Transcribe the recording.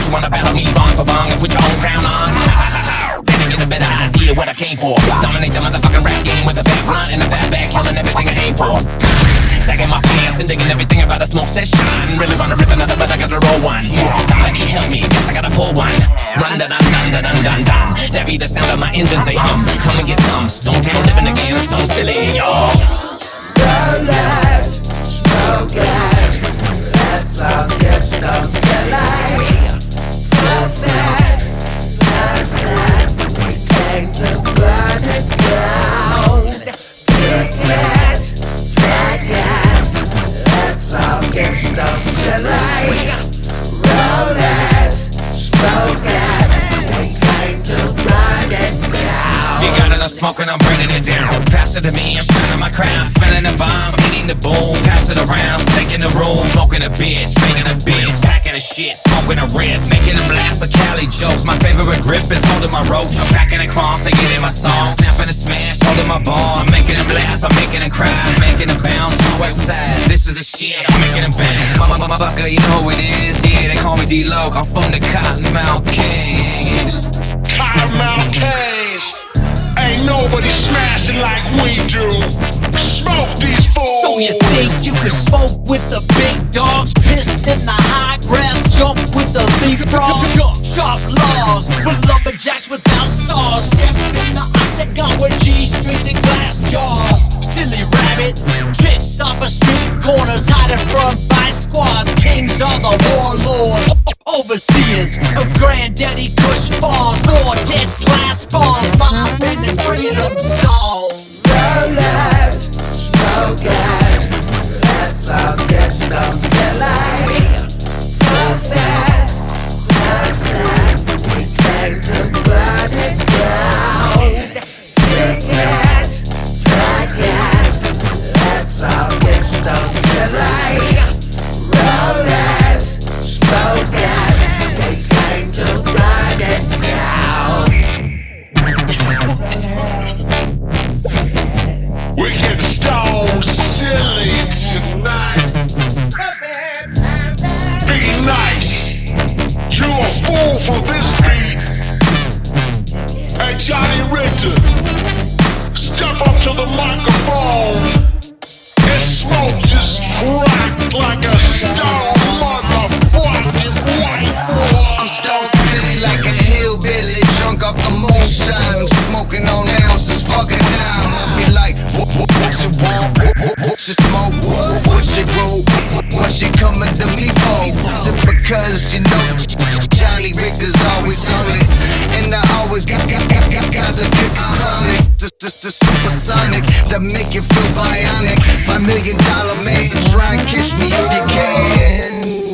you wanna battle me bong for bong and put your own crown on? Ha ha ha ha. Better get a better idea what I came for. Dominate the motherfucking rap game with a fat blunt and a fat bag, killing everything I aim for. Sagging my pants and digging everything about the smoke says shine. Really wanna rip another, but I gotta roll one. Somebody help me, guess I gotta pull one. Run da dun dun da dun dun dun. That be the sound of my engines, they hum. Come and get some. Stone Town living again, I'm stone silly, yo. Roll it, smoke it. Let's all get stone silly. Perfect, that's it. We came to burn it down. Kick it, drag it. Let's all get stone silly. Roll it, smoke it. We came to burn it down. You got enough smoke and I'm burning it down. Pass it to me, I'm shining my crown. Smelling the bomb, hitting the boom. Pass it around, staking the room. Smoking a bitch, making a bitch. Packing a shit, smoking a rip. Making them laugh for Cali jokes. My favorite grip is holding my roach. I'm packing a crumb, thinking in my song. Snapping a smash, holding my ball. I'm making them laugh, I'm making them cry. Making them bounce to the west side. This is the shit, I'm making them bang. Motherfucker, you know who it is. Yeah, they call me D-Loc. I'm from the Cottonmouth Kings. Cottonmouth Kings. Ain't nobody smashing like we do. Smoke these fools. So you think you can smoke with the big dogs? Piss in the high grass, jump with the leapfrog. Chop laws with lumberjacks without saws. Step in the octagon with G-strings and glass jaws. Silly rabbit, tricks off of street corners, hiding from vice squads. Kings are the warlords, overseers of granddaddy Kush farms. Vortex glass farms, mobbing and freedom songs. Roll it, smoke it. Let's all get stone silly. Perfect, that's it. We came to burn it down. Kick it, drag it. Let's all get stone silly. Roll it, smoke it. We came to burn it down. We get stone silly tonight. Be nice. You a fool for this beat. Hey Johnny Richter, step up to the microphone and smoke this track like a stone motherfucking white boy. I'm stone silly like a hillbilly, drunk off the moonshine. I'm smoking on ounces, fucking down. I be like, what you want? What you smoke? What you roll? What you coming to me for? Is it because you know Johnny Richter's always on it, and I always got the kick chronic. The supersonic that make you feel bionic. $5 million man, so try and catch me if you can.